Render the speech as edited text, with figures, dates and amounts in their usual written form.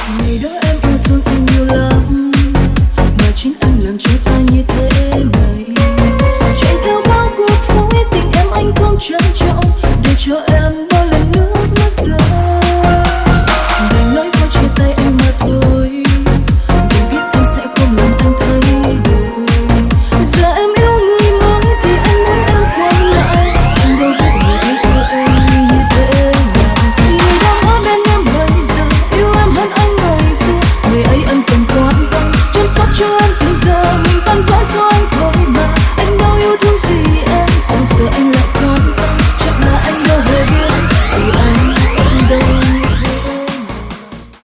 Ngày đó em yêu thương anh nhiều lắm, mà chính anh làm cho ta như thế này. Chạy theo bao cuộc vui tình em anh không trân trọng, để cho em bao lần nước mắt rơi. Đành nói câu chia tay anh mà thôi, vì biết anh sẽ không làm anh thay đổi. Giờ em yêu người mới thì anh muốn em quay lại, anh đâu biết người anh yêu em như thế nào. Người đang ở bên em bây giờ yêu em hơn anh ngày xưa, người ấy ân cần quan tâm chăm sóc cho em từ giờ mình tan vỡ rồi.